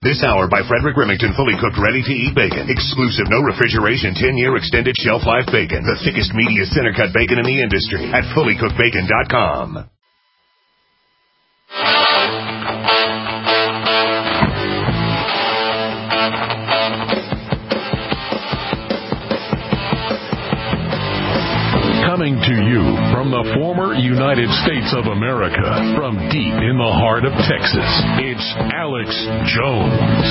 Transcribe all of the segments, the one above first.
This hour by Frederick Remington, fully cooked, ready-to-eat bacon. Exclusive, no refrigeration, 10-year extended shelf life bacon. The thickest, meatiest, center-cut bacon in the industry at fullycookedbacon.com. Coming to you from the former United States of America, from deep in the heart of Texas, it's Alex Jones.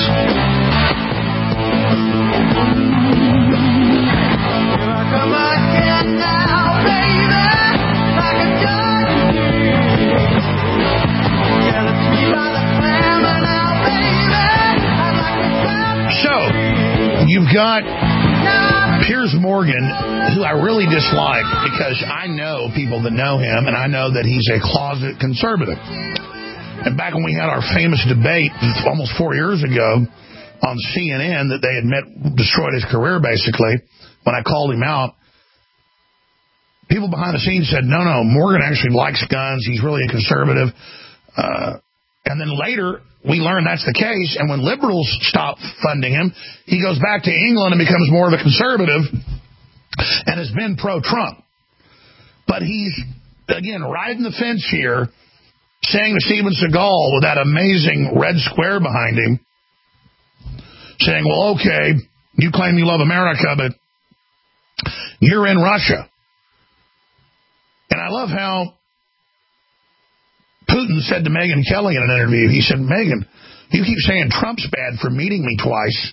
So, you've got Piers Morgan, who I really dislike because I know people that know him, and I know that he's a closet conservative. And back when we had our famous debate almost 4 years ago on CNN that they admit destroyed his career, basically, when I called him out, people behind the scenes said, no, Morgan actually likes guns. He's really a conservative. And then later, we learned that's the case, and when liberals stop funding him, he goes back to England and becomes more of a conservative and has been pro-Trump. But he's, again, riding the fence here, saying to Steven Seagal with that amazing red square behind him, saying, well, okay, you claim you love America, but you're in Russia. And I love how Putin said to Megyn Kelly in an interview, he said, Megyn, you keep saying Trump's bad for meeting me twice.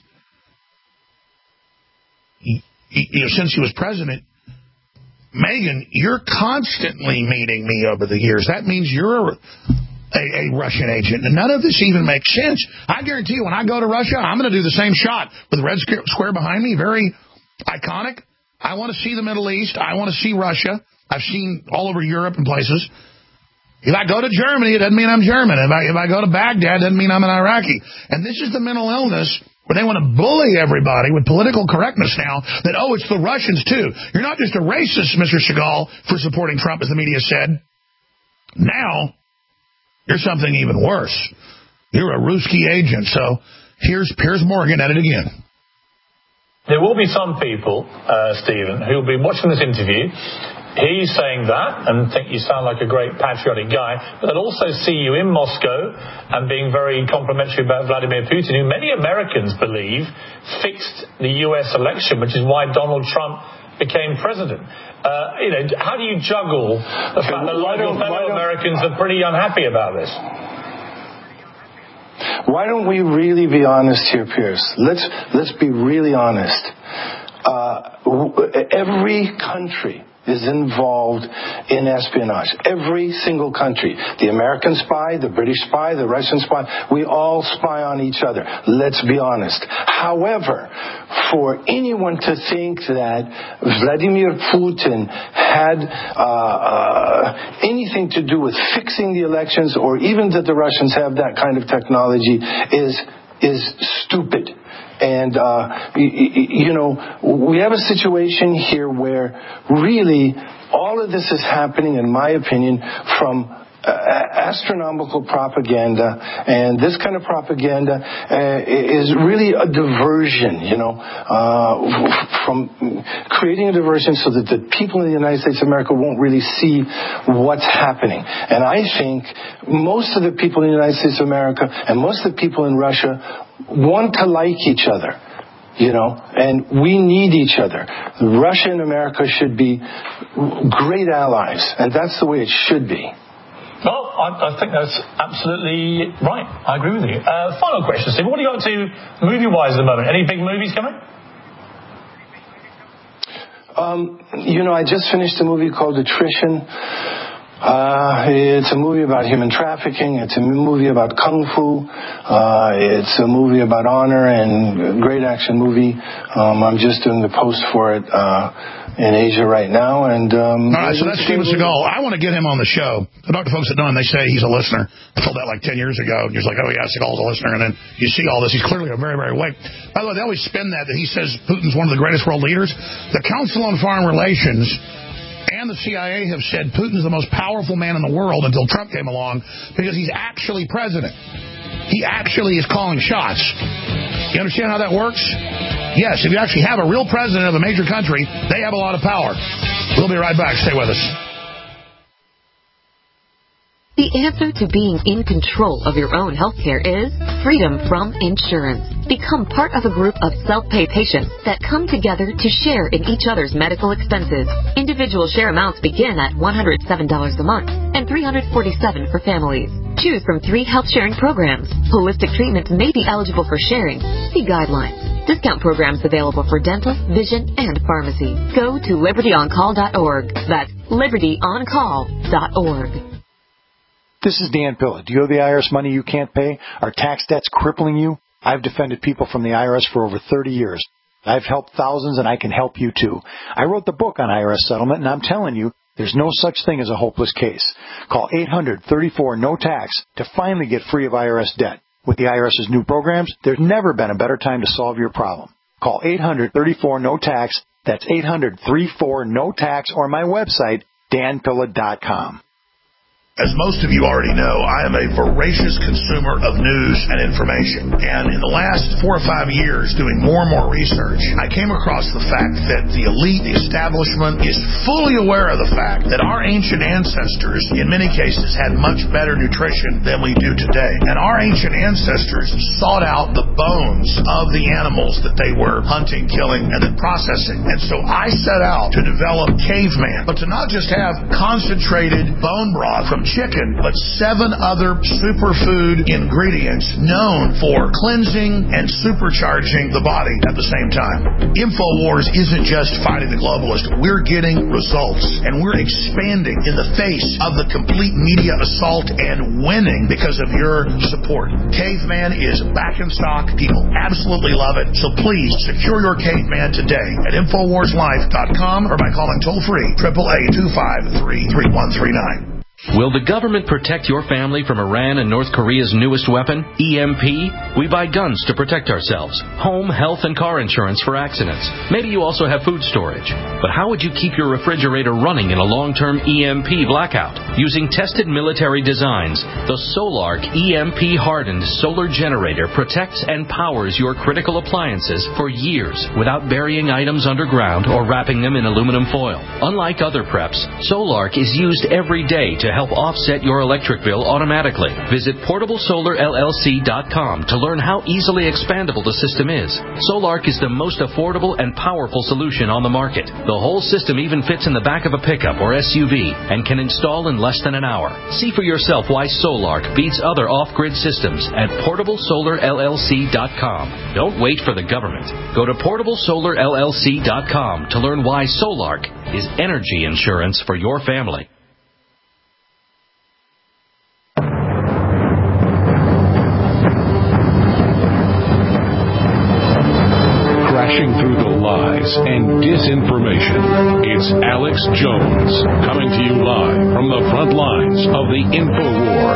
Since he was president, Megyn, you're constantly meeting me over the years. That means you're a Russian agent. And none of this even makes sense. I guarantee you, when I go to Russia, I'm going to do the same shot with the red square behind me. Very iconic. I want to see the Middle East. I want to see Russia. I've seen all over Europe and places. If I go to Germany, it doesn't mean I'm German. If I go to Baghdad, it doesn't mean I'm an Iraqi. And this is the mental illness where they want to bully everybody with political correctness now that, oh, it's the Russians, too. You're not just a racist, Mr. Seagal, for supporting Trump, as the media said. Now, you're something even worse. You're a Ruski agent. So here's Piers Morgan at it again. There will be some people, Stephen, who will be watching this interview, hear you saying that and think you sound like a great patriotic guy, but they'll also see you in Moscow and being very complimentary about Vladimir Putin, who many Americans believe fixed the U.S. election, which is why Donald Trump became president. How do you juggle the fact that a lot of your fellow Americans are pretty unhappy about this? Why don't we really be honest here, Piers? Let's be really honest. Every country is involved in espionage. Every single country. The American spy, the British spy, the Russian spy, we all spy on each other. Let's be honest. However, for anyone to think that Vladimir Putin had anything to do with fixing the elections, or even that the Russians have that kind of technology, is stupid. And, we have a situation here where really all of this is happening, in my opinion, from astronomical propaganda. And this kind of propaganda is really a diversion, from creating a diversion so that the people in the United States of America won't really see what's happening. And I think most of the people in the United States of America and most of the people in Russia want to like each other, and we need each other. Russia and America should be great allies, and that's the way it should be. Well, I think that's absolutely right. I agree with you. Final question, Steve. What are you up to movie-wise at the moment? Any big movies coming? I just finished a movie called Attrition. It's a movie about human trafficking. It's a movie about kung fu. It's a movie about honor, and a great action movie. I'm just doing the post for it in Asia right now. And all right, so that's Steven Seagal. I want to get him on the show. I talk to folks that know him. They say he's a listener. I told that like 10 years ago. And you're like, oh, yeah, Seagal's a listener. And then you see all this. He's clearly a very, very awake. By the way, they always spin that he says Putin's one of the greatest world leaders. The Council on Foreign Relations and the CIA have said Putin's the most powerful man in the world until Trump came along, because he's actually president. he actually is calling shots. You understand how that works? Yes, if you actually have a real president of a major country, they have a lot of power. We'll be right back. Stay with us. The answer to being in control of your own healthcare is freedom from insurance. Become part of a group of self-pay patients that come together to share in each other's medical expenses. Individual share amounts begin at $107 a month and $347 for families. Choose from 3 health-sharing programs. Holistic treatments may be eligible for sharing. See guidelines. Discount programs available for dental, vision, and pharmacy. Go to libertyoncall.org. That's libertyoncall.org. This is Dan Pilla. Do you owe the IRS money you can't pay? Are tax debts crippling you? I've defended people from the IRS for over 30 years. I've helped thousands, and I can help you too. I wrote the book on IRS settlement, and I'm telling you, there's no such thing as a hopeless case. Call 800-34-NO-TAX to finally get free of IRS debt. With the IRS's new programs, there's never been a better time to solve your problem. Call 800-34-NO-TAX. That's 800-34-NO-TAX, or my website, danpilla.com. As most of you already know, I am a voracious consumer of news and information. And in the last 4 or 5 years, doing more and more research, I came across the fact that the elite, the establishment, is fully aware of the fact that our ancient ancestors, in many cases, had much better nutrition than we do today. And our ancient ancestors sought out the bones of the animals that they were hunting, killing, and then processing. And so I set out to develop Caveman, but to not just have concentrated bone broth from chicken, but 7 other superfood ingredients known for cleansing and supercharging the body at the same time. InfoWars isn't just fighting the globalist. We're getting results, and we're expanding in the face of the complete media assault and winning because of your support. Caveman is back in stock. People absolutely love it. So please secure your Caveman today at InfoWarsLife.com or by calling toll-free 888-253-3139. Will the government protect your family from Iran and North Korea's newest weapon, EMP? We buy guns to protect ourselves, home, health, and car insurance for accidents. Maybe you also have food storage. But how would you keep your refrigerator running in a long-term EMP blackout? Using tested military designs, the Solark EMP-hardened solar generator protects and powers your critical appliances for years without burying items underground or wrapping them in aluminum foil. Unlike other preps, Solark is used every day to help offset your electric bill automatically. Visit PortableSolarLLC.com to learn how easily expandable the system is. Solark is the most affordable and powerful solution on the market. The whole system even fits in the back of a pickup or SUV and can install in less than an hour. See for yourself why Solark beats other off-grid systems at PortableSolarLLC.com. Don't wait for the government. Go to PortableSolarLLC.com to learn why Solark is energy insurance for your family. Through the lies and disinformation. It's Alex Jones coming to you live from the front lines of the InfoWar.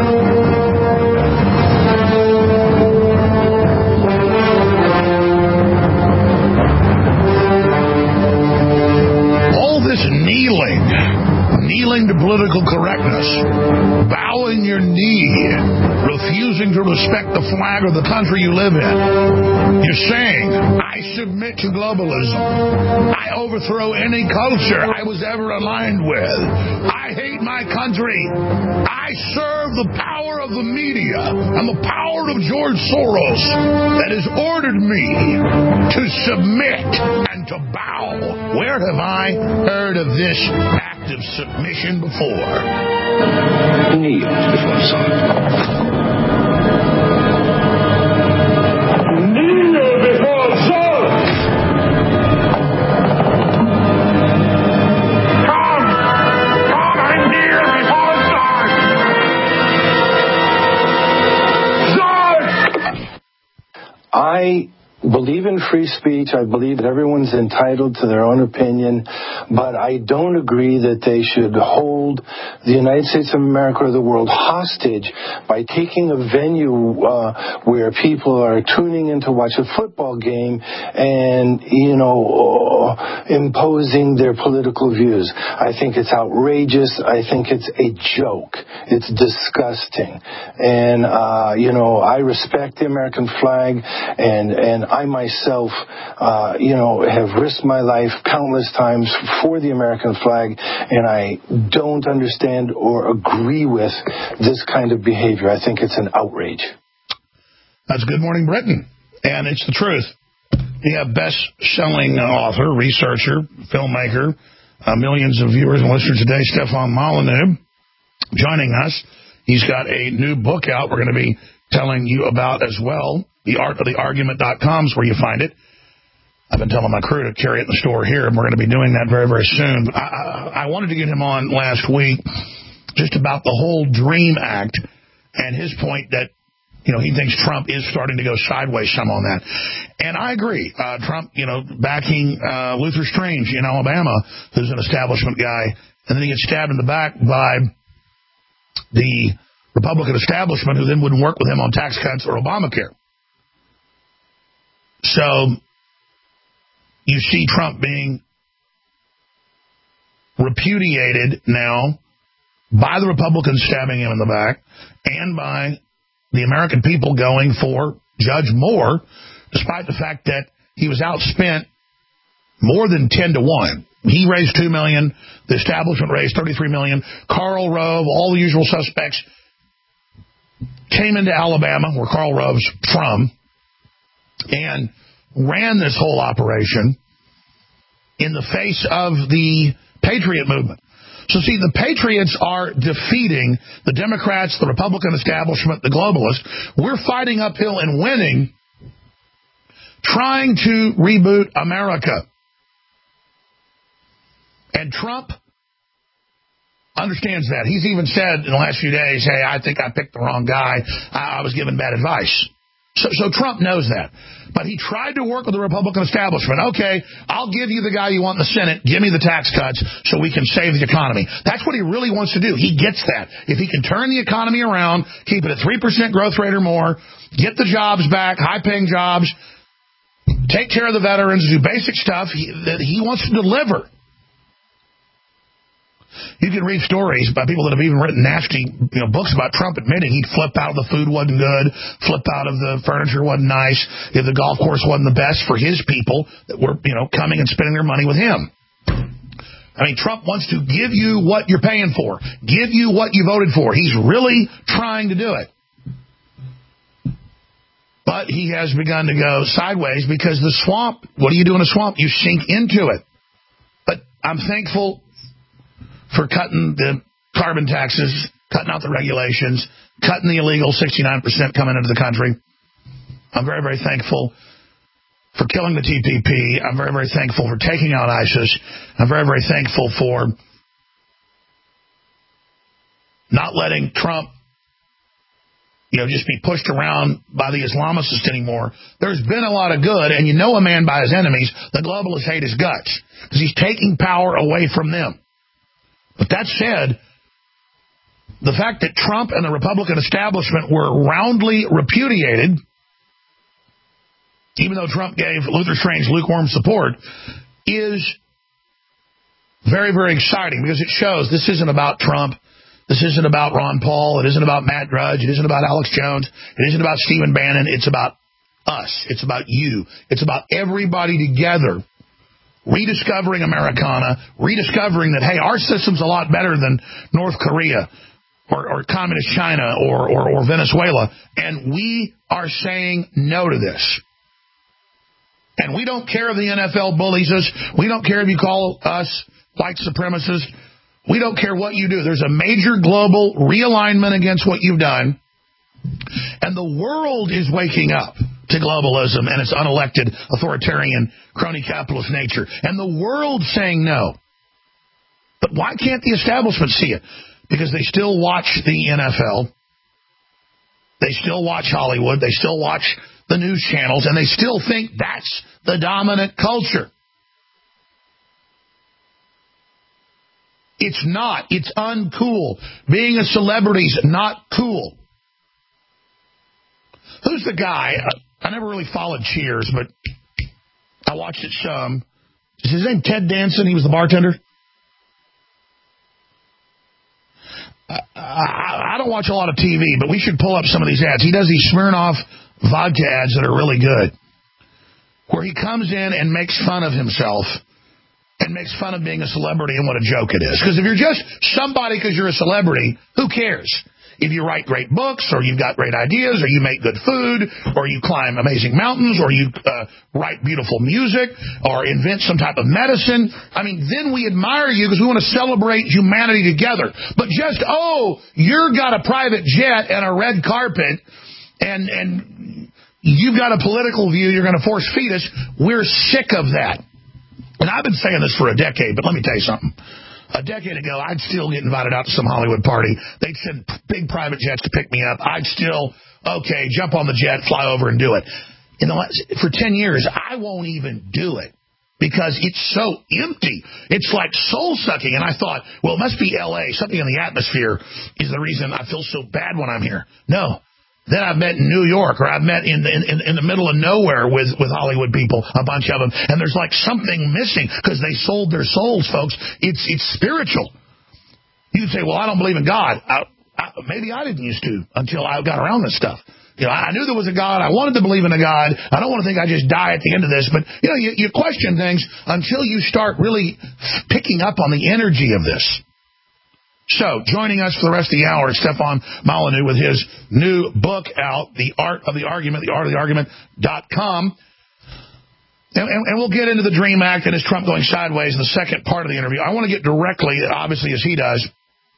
All this kneeling to political correctness, bowing your knee, refusing to respect the flag of the country you live in. You're saying, I submit to globalism. I overthrow any culture I was ever aligned with. I hate my country. I serve the power of the media and the power of George Soros that has ordered me to submit and to bow. Where have I heard of this act of submission before? Kneel before Zod. Kneel before Zod! Come and kneel before Zod! Zod! I believe in free speech. I believe that everyone's entitled to their own opinion, but I don't agree that they should hold the United States of America or the world hostage by taking a venue where people are tuning in to watch a football game and, imposing their political views. I think it's outrageous. I think it's a joke. It's disgusting. And, I respect the American flag, and I myself, have risked my life countless times for the American flag, and I don't understand or agree with this kind of behavior. I think it's an outrage. That's Good Morning Britain, and it's the truth. We have best-selling author, researcher, filmmaker, millions of viewers and listeners today, Stefan Molyneux, joining us. He's got a new book out we're going to be telling you about as well. TheArtOfTheArgument.com is where you find it. I've been telling my crew to carry it in the store here, and we're going to be doing that very, very soon. But I wanted to get him on last week just about the whole DREAM Act and his point that, he thinks Trump is starting to go sideways some on that. And I agree. Trump, backing Luther Strange in Alabama, who's an establishment guy, and then he gets stabbed in the back by the Republican establishment who then wouldn't work with him on tax cuts or Obamacare. So you see Trump being repudiated now by the Republicans stabbing him in the back and by the American people going for Judge Moore, despite the fact that he was outspent more than 10-1. He raised $2 million. The establishment raised $33 million. Karl Rove, all the usual suspects, came into Alabama, where Karl Rove's from, and ran this whole operation in the face of the Patriot movement. So, see, the Patriots are defeating the Democrats, the Republican establishment, the globalists. We're fighting uphill and winning, trying to reboot America. And Trump understands that. He's even said in the last few days, hey, I think I picked the wrong guy. I was given bad advice. So Trump knows that. But he tried to work with the Republican establishment. Okay, I'll give you the guy you want in the Senate. Give me the tax cuts so we can save the economy. That's what he really wants to do. He gets that. If he can turn the economy around, keep it at 3% growth rate or more, get the jobs back, high-paying jobs, take care of the veterans, do basic stuff, he wants to deliver. You can read stories by people that have even written nasty books about Trump admitting he'd flip out if the food wasn't good, flip out if the furniture wasn't nice, if the golf course wasn't the best for his people that were coming and spending their money with him. I mean, Trump wants to give you what you're paying for, give you what you voted for. He's really trying to do it. But he has begun to go sideways because the swamp, what do you do in a swamp? You sink into it. But I'm thankful for cutting the carbon taxes, cutting out the regulations, cutting the illegal 69% coming into the country. I'm very, very thankful for killing the TPP. I'm very, very thankful for taking out ISIS. I'm very, very thankful for not letting Trump, just be pushed around by the Islamists anymore. There's been a lot of good, and a man by his enemies. The globalists hate his guts because he's taking power away from them. But that said, the fact that Trump and the Republican establishment were roundly repudiated, even though Trump gave Luther Strange lukewarm support, is very, very exciting because it shows this isn't about Trump. This isn't about Ron Paul. It isn't about Matt Drudge. It isn't about Alex Jones. It isn't about Stephen Bannon. It's about us. It's about you. It's about everybody together rediscovering Americana, rediscovering that, hey, our system's a lot better than North Korea or communist China or Venezuela, and we are saying no to this. And we don't care if the NFL bullies us. We don't care if you call us white supremacists. We don't care what you do. There's a major global realignment against what you've done, and the world is waking up to globalism and its unelected, authoritarian, crony capitalist nature. And the world's saying no. But why can't the establishment see it? Because they still watch the NFL. They still watch Hollywood. They still watch the news channels, and they still think that's the dominant culture. It's not. It's uncool. Being a celebrity's not cool. Who's the guy? I never really followed Cheers, but I watched it some. Is his name Ted Danson? He was the bartender? I don't watch a lot of TV, but we should pull up some of these ads. He does these Smirnoff vodka ads that are really good, where he comes in and makes fun of himself and makes fun of being a celebrity and what a joke it is. Because if you're just somebody because you're a celebrity, who cares? If you write great books, or you've got great ideas, or you make good food, or you climb amazing mountains, or you write beautiful music, or invent some type of medicine, I mean, then we admire you because we want to celebrate humanity together. But just, you've got a private jet and a red carpet, and you've got a political view you're going to force feed us, we're sick of that. And I've been saying this for a decade, but let me tell you something. A decade ago, I'd still get invited out to some Hollywood party. They'd send big private jets to pick me up. I'd still, jump on the jet, fly over and do it. For 10 years, I won't even do it because it's so empty. It's like soul-sucking. And I thought, well, it must be L.A. Something in the atmosphere is the reason I feel so bad when I'm here. No. Then I've met in New York, or I've met in the middle of nowhere with Hollywood people, a bunch of them, and there's like something missing because they sold their souls, folks. It's spiritual. You'd say, well, I don't believe in God. Maybe I didn't used to until I got around this stuff. I knew there was a God. I wanted to believe in a God. I don't want to think I just die at the end of this, but you question things until you start really picking up on the energy of this. So, joining us for the rest of the hour is Stefan Molyneux with his new book out, The Art of the Argument, theartoftheargument.com. And we'll get into the DREAM Act and is Trump going sideways in the second part of the interview. I want to get directly, obviously as he does,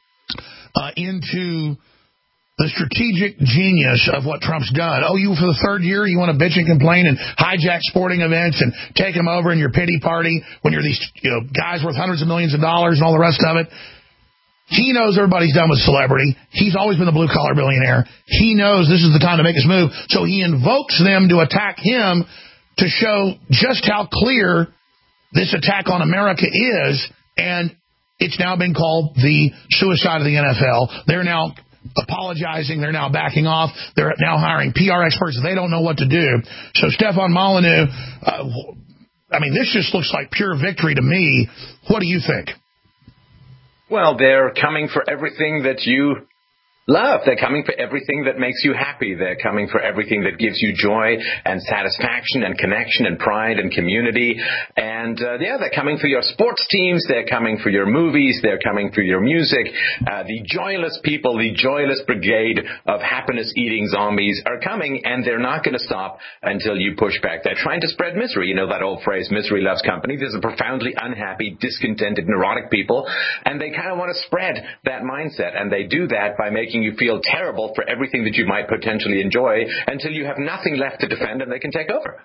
into the strategic genius of what Trump's done. You for the third year, you want to bitch and complain and hijack sporting events and take them over in your pity party when you're these guys worth hundreds of millions of dollars and all the rest of it. He knows everybody's done with celebrity. He's always been a blue-collar billionaire. He knows this is the time to make his move. So he invokes them to attack him to show just how clear this attack on America is. And it's now been called the suicide of the NFL. They're now apologizing. They're now backing off. They're now hiring PR experts. They don't know what to do. So Stefan Molyneux, this just looks like pure victory to me. What do you think? Well, they're coming for everything that you love. They're coming for everything that makes you happy. They're coming for everything that gives you joy and satisfaction and connection and pride and community. And, they're coming for your sports teams. They're coming for your movies. They're coming for your music. The joyless people, the joyless brigade of happiness-eating zombies are coming, and they're not going to stop until you push back. They're trying to spread misery. You know that old phrase, misery loves company. There's a profoundly unhappy, discontented, neurotic people, and they kind of want to spread that mindset. And they do that by making you feel terrible for everything that you might potentially enjoy until you have nothing left to defend and they can take over.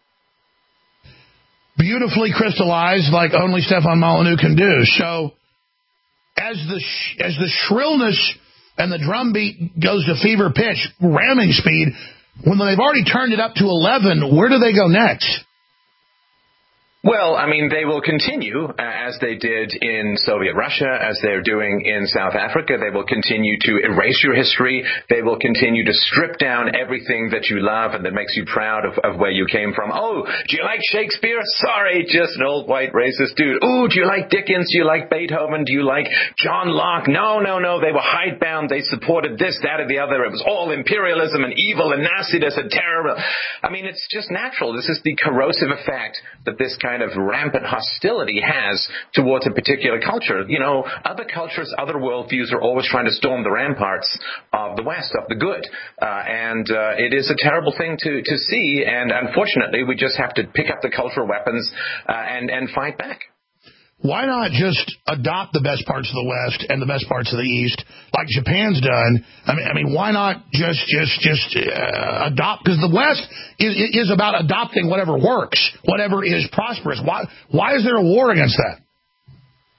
Beautifully crystallized like only Stefan Molyneux can do. So as the shrillness and the drumbeat goes to fever pitch, ramming speed, when they've already turned it up to 11, where do they go next? Well, they will continue as they did in Soviet Russia, as they're doing in South Africa. They will continue to erase your history. They will continue to strip down everything that you love and that makes you proud of where you came from. Oh, do you like Shakespeare? Sorry, just an old white racist dude. Oh, do you like Dickens? Do you like Beethoven? Do you like John Locke? No. They were hidebound. They supported this, that, or the other. It was all imperialism and evil and nastiness and terror. It's just natural. This is the corrosive effect that this kind of rampant hostility has towards a particular culture. Other cultures, other worldviews are always trying to storm the ramparts of the West, of the good. And it is a terrible thing to see. And unfortunately, we just have to pick up the cultural weapons and fight back. Why not just adopt the best parts of the West and the best parts of the East, like Japan's done? Why not just adopt? Because the West is about adopting whatever works, whatever is prosperous. Why is there a war against that?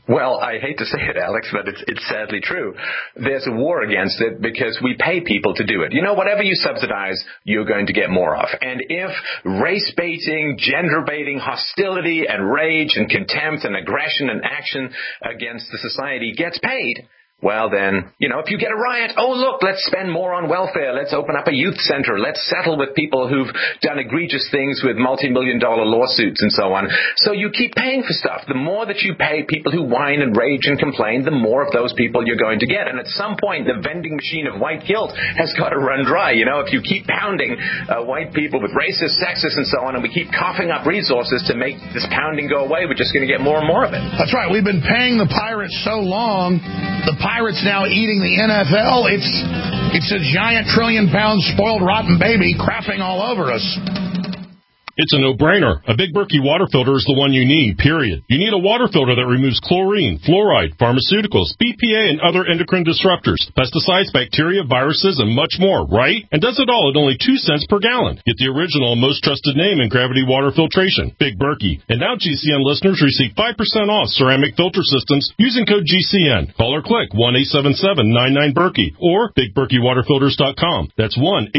Well, I hate to say it, Alex, but it's sadly true. There's a war against it because we pay people to do it. You know, whatever you subsidize, you're going to get more of. And if race baiting, gender baiting, hostility and rage and contempt and aggression and action against the society gets paid, well then, you know, if you get a riot, oh look, let's spend more on welfare, let's open up a youth center, let's settle with people who've done egregious things with multi-million-dollar lawsuits and so on. So you keep paying for stuff. The more that you pay people who whine and rage and complain, the more of those people you're going to get. And at some point, the vending machine of white guilt has got to run dry. You know, if you keep pounding white people with racist, sexist, and so on, and we keep coughing up resources to make this pounding go away, we're just going to get more and more of it. That's right. We've been paying the pirates so long. The Pirates now eating the NFL. It's a giant trillion-pound spoiled rotten baby crapping all over us. It's a no-brainer. A Big Berkey water filter is the one you need, period. You need a water filter that removes chlorine, fluoride, pharmaceuticals, BPA, and other endocrine disruptors, pesticides, bacteria, viruses, and much more, right? And does it all at only 2 cents per gallon. Get the original and most trusted name in gravity water filtration, Big Berkey. And now GCN listeners receive 5% off ceramic filter systems using code GCN. Call or click 1-877-99-BERKEY or BigBerkeyWaterFilters.com. That's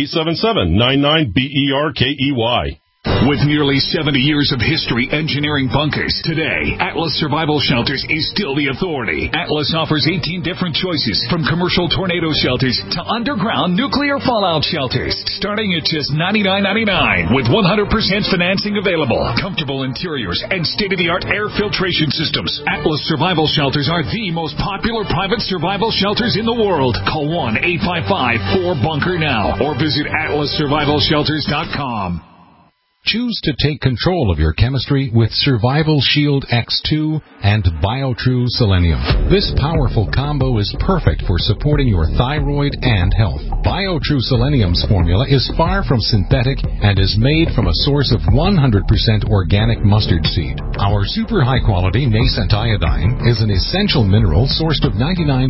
1-877-99-BERKEY. With nearly 70 years of history engineering bunkers, today, Atlas Survival Shelters is still the authority. Atlas offers 18 different choices, from commercial tornado shelters to underground nuclear fallout shelters, starting at just $99.99 with 100% financing available, comfortable interiors, and state-of-the-art air filtration systems. Atlas Survival Shelters are the most popular private survival shelters in the world. Call 1-855-4BUNKER now or visit atlassurvivalshelters.com. Choose to take control of your chemistry with Survival Shield X2 and BioTrue Selenium. This powerful combo is perfect for supporting your thyroid and health. BioTrue Selenium's formula is far from synthetic and is made from a source of 100% organic mustard seed. Our super high-quality nascent iodine is an essential mineral sourced of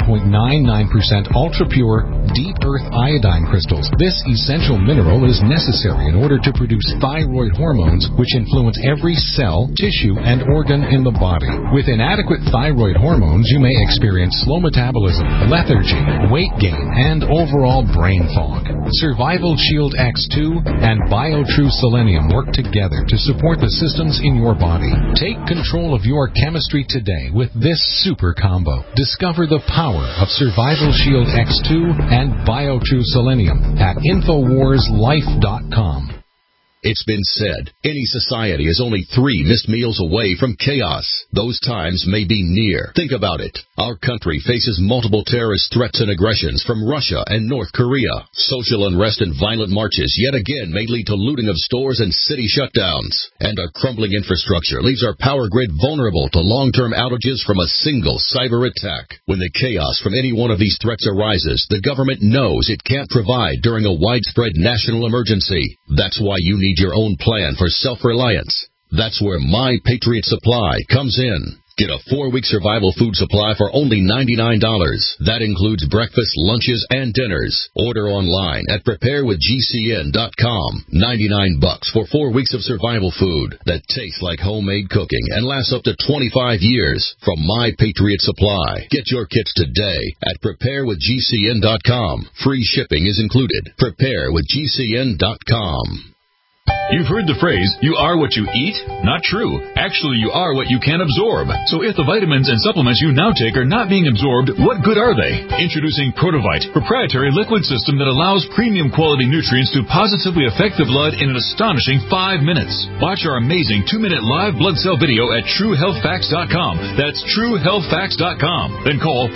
99.99% ultra-pure, deep earth iodine crystals. This essential mineral is necessary in order to produce thyroid hormones, which influence every cell, tissue, and organ in the body. With inadequate thyroid hormones, you may experience slow metabolism, lethargy, weight gain, and overall brain fog. Survival Shield X2 and BioTrue Selenium work together to support the systems in your body. Take control of your chemistry today with this super combo. Discover the power of Survival Shield X2 and BioTrue Selenium at InfoWarsLife.com. It's been said, any society is only 3 missed meals away from chaos. Those times may be near. Think about it. Our country faces multiple terrorist threats and aggressions from Russia and North Korea. Social unrest and violent marches yet again may lead to looting of stores and city shutdowns. And our crumbling infrastructure leaves our power grid vulnerable to long-term outages from a single cyber attack. When the chaos from any one of these threats arises, the government knows it can't provide during a widespread national emergency. That's why you need your own plan for self-reliance. That's where My Patriot Supply comes in. Get a 4-week survival food supply for only $99. That includes breakfast, lunches, and dinners. Order online at preparewithgcn.com. $99 for 4 weeks of survival food that tastes like homemade cooking and lasts up to 25 years from My Patriot Supply. Get your kits today at preparewithgcn.com. Free shipping is included. Preparewithgcn.com. You've heard the phrase, you are what you eat? Not true. Actually, you are what you can absorb. So if the vitamins and supplements you now take are not being absorbed, what good are they? Introducing Protovite, proprietary liquid system that allows premium quality nutrients to positively affect the blood in an astonishing 5 minutes. Watch our amazing 2-minute live blood cell video at TrueHealthFacts.com. That's TrueHealthFacts.com. Then call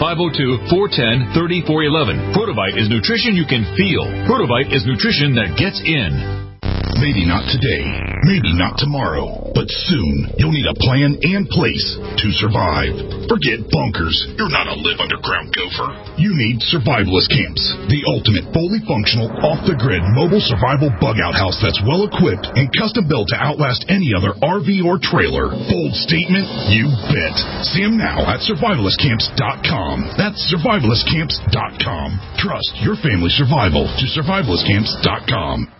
502-410-3411. Protovite is nutrition you can feel. Protovite is nutrition that gets in. Maybe not today, maybe not tomorrow, but soon you'll need a plan and place to survive. Forget bunkers. You're not a live underground gopher. You need survivalist camps, the ultimate fully functional, off-the-grid mobile survival bug-out house that's well-equipped and custom-built to outlast any other RV or trailer. Bold statement? You bet. See them now at survivalistcamps.com. That's survivalistcamps.com. Trust your family survival to survivalistcamps.com.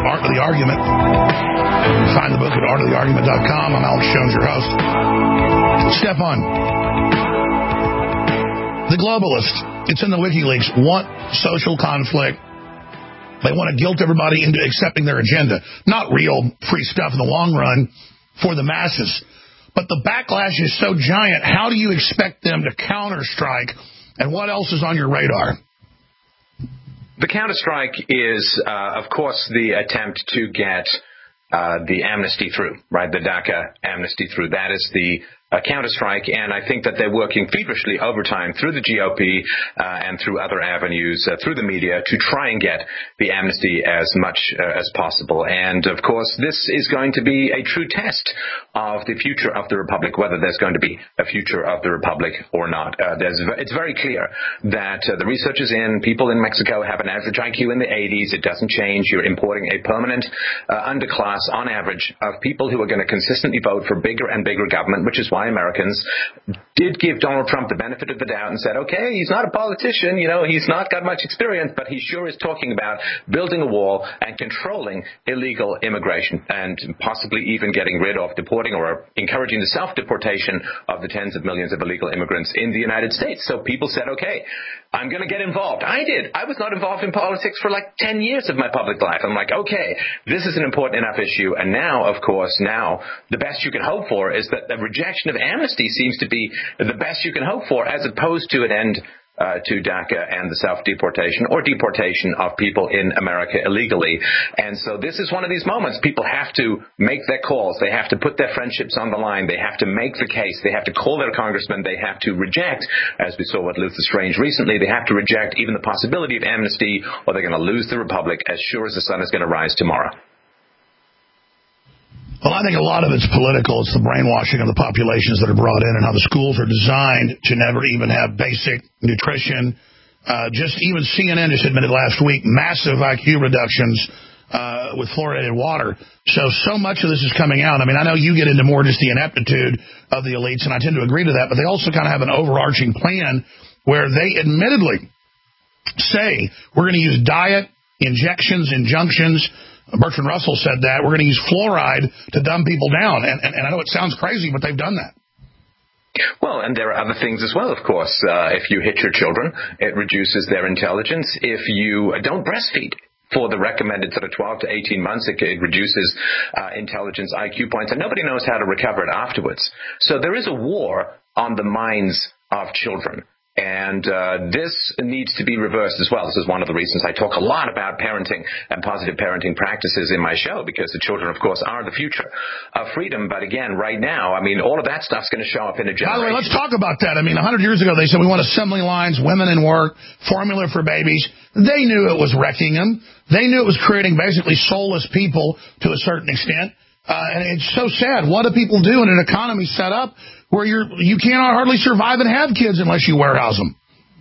Art of the Argument. Find the book at artoftheargument.com. I'm Alex Jones, your host. Stefan, the globalists, it's in the WikiLeaks, want social conflict. They want to guilt everybody into accepting their agenda. Not real free stuff in the long run for the masses. But the backlash is so giant, how do you expect them to counterstrike? And what else is on your radar? The counterstrike is, of course, the attempt to get the amnesty through, right? The DACA amnesty through. That is the counterstrike, and I think that they're working feverishly overtime through the GOP and through other avenues, through the media, to try and get the amnesty as much as possible. And, of course, this is going to be a true test of the future of the Republic, whether there's going to be a future of the Republic or not. It's very clear that the researchers people in Mexico have an average IQ in the 80s. It doesn't change. You're importing a permanent underclass, on average, of people who are going to consistently vote for bigger and bigger government, which is why Americans did give Donald Trump the benefit of the doubt and said, okay, he's not a politician, he's not got much experience, but he sure is talking about building a wall and controlling illegal immigration and possibly even getting rid of, deporting, or encouraging the self-deportation of the tens of millions of illegal immigrants in the United States. So people said, okay, I'm going to get involved. I did. I was not involved in politics for like 10 years of my public life. I'm like, okay, this is an important enough issue. And now, of course, the best you can hope for is that the rejection of amnesty seems to be the best you can hope for, as opposed to an end to DACA and the self-deportation or deportation of people in America illegally. And so this is one of these moments. People have to make their calls. They have to put their friendships on the line. They have to make the case. They have to call their congressman. They have to reject, as we saw with Luther Strange recently, they have to reject even the possibility of amnesty, or they're going to lose the Republic as sure as the sun is going to rise tomorrow. Well, I think a lot of it's political. It's the brainwashing of the populations that are brought in and how the schools are designed to never even have basic nutrition. Just even CNN just admitted last week massive IQ reductions with fluoridated water. So much of this is coming out. I mean, I know you get into more just the ineptitude of the elites, and I tend to agree to that, but they also kind of have an overarching plan where they admittedly say we're going to use diet, injections, injunctions. Bertrand Russell said that. We're going to use fluoride to dumb people down. And I know it sounds crazy, but they've done that. Well, and there are other things as well, of course. If you hit your children, it reduces their intelligence. If you don't breastfeed for the recommended sort of 12 to 18 months, it reduces intelligence, IQ points, and nobody knows how to recover it afterwards. So there is a war on the minds of children. And this needs to be reversed as well. This is one of the reasons I talk a lot about parenting and positive parenting practices in my show, because the children, of course, are the future of freedom. But again, right now, I mean, all of that stuff's going to show up in a generation. By the way, let's talk about that. I mean, 100 years ago, they said we want assembly lines, women in work, formula for babies. They knew it was wrecking them. They knew it was creating basically soulless people to a certain extent. And it's so sad. What do people do in an economy set up where you cannot hardly survive and have kids unless you warehouse them?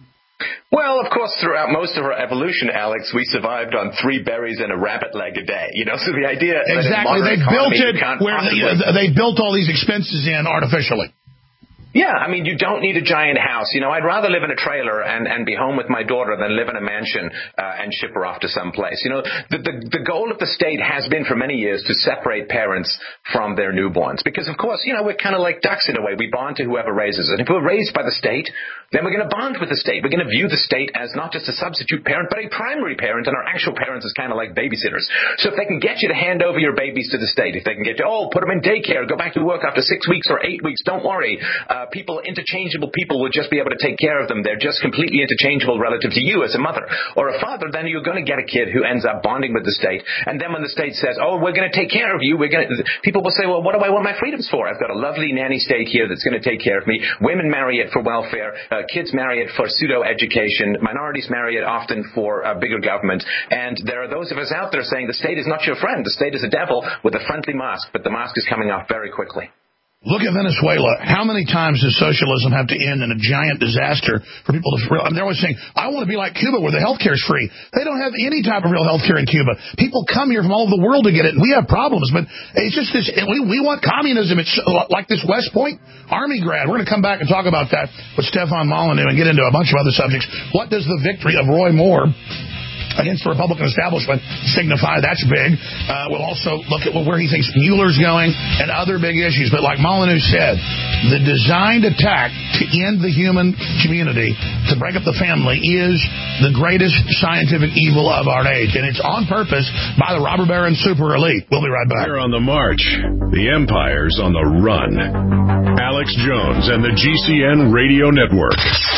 Well, of course, throughout most of our evolution, Alex, we survived on 3 berries and a rabbit leg a day. So the idea exactly, they built it where they built all these expenses in artificially. Yeah, I mean, you don't need a giant house. I'd rather live in a trailer and be home with my daughter than live in a mansion and ship her off to some place. The goal of the state has been for many years to separate parents from their newborns. Because, of course, we're kind of like ducks in a way. We bond to whoever raises us. And if we're raised by the state, then we're going to bond with the state. We're going to view the state as not just a substitute parent, but a primary parent, and our actual parents as kind of like babysitters. So if they can get you to hand over your babies to the state, if they can get you, put them in daycare, go back to work after 6 weeks or 8 weeks, don't worry. Interchangeable people will just be able to take care of them. They're just completely interchangeable relative to you as a mother or a father. Then you're going to get a kid who ends up bonding with the state. And then when the state says, we're going to take care of you, people will say, well, what do I want my freedoms for? I've got a lovely nanny state here that's going to take care of me. Women marry it for welfare. Kids marry it for pseudo-education. Minorities marry it often for bigger government. And there are those of us out there saying the state is not your friend. The state is a devil with a friendly mask, but the mask is coming off very quickly. Look at Venezuela. How many times does socialism have to end in a giant disaster for people to... they're always saying, I want to be like Cuba where the health care is free. They don't have any type of real health care in Cuba. People come here from all over the world to get it, and we have problems. But it's just this... We want communism. It's like this West Point Army grad. We're going to come back and talk about that with Stefan Molyneux and get into a bunch of other subjects. What does the victory of Roy Moore against the Republican establishment signify. That's big. We'll also look at where he thinks Mueller's going and other big issues. But like Molyneux said, the designed attack to end the human community, to break up the family, is the greatest scientific evil of our age. And it's on purpose by the robber baron super elite. We'll be right back. Here on the march, the empire's on the run. Alex Jones and the GCN Radio Network.